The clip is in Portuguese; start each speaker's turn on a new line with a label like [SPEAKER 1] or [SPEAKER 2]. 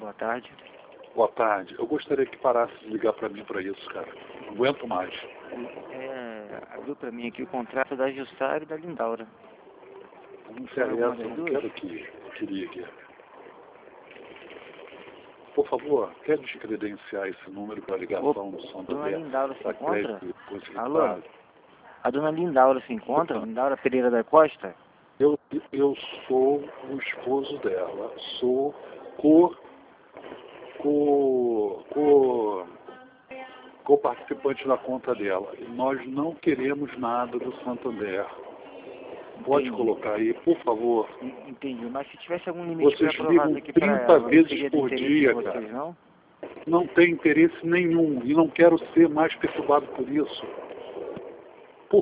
[SPEAKER 1] Boa tarde.
[SPEAKER 2] Boa tarde. Eu gostaria que parasse de ligar para mim para isso, cara. Não aguento mais.
[SPEAKER 1] Abriu para mim aqui o contrato da Jussara e da Lindaura.
[SPEAKER 2] Não interessa, eu não quero que ligue. Por favor, quer descredenciar esse número para ligação do Santander?
[SPEAKER 1] Dona Lindaura se encontra? Alô?
[SPEAKER 2] Alô?
[SPEAKER 1] A dona Lindaura se encontra? Lindaura Pereira da Costa?
[SPEAKER 2] Eu sou o esposo dela. Sou co-participante da conta dela. E nós não queremos nada do Santander. Pode
[SPEAKER 1] Entendi.
[SPEAKER 2] colocar aí, por favor.
[SPEAKER 1] Entendi, mas se tivesse algum limite
[SPEAKER 2] Vocês
[SPEAKER 1] aprovado
[SPEAKER 2] ligam
[SPEAKER 1] aqui para
[SPEAKER 2] 30
[SPEAKER 1] ela, não
[SPEAKER 2] vezes
[SPEAKER 1] seria do
[SPEAKER 2] por
[SPEAKER 1] interesse
[SPEAKER 2] dia,
[SPEAKER 1] de vocês,
[SPEAKER 2] cara.
[SPEAKER 1] não?
[SPEAKER 2] Não tem interesse nenhum e não quero ser mais perturbado por isso.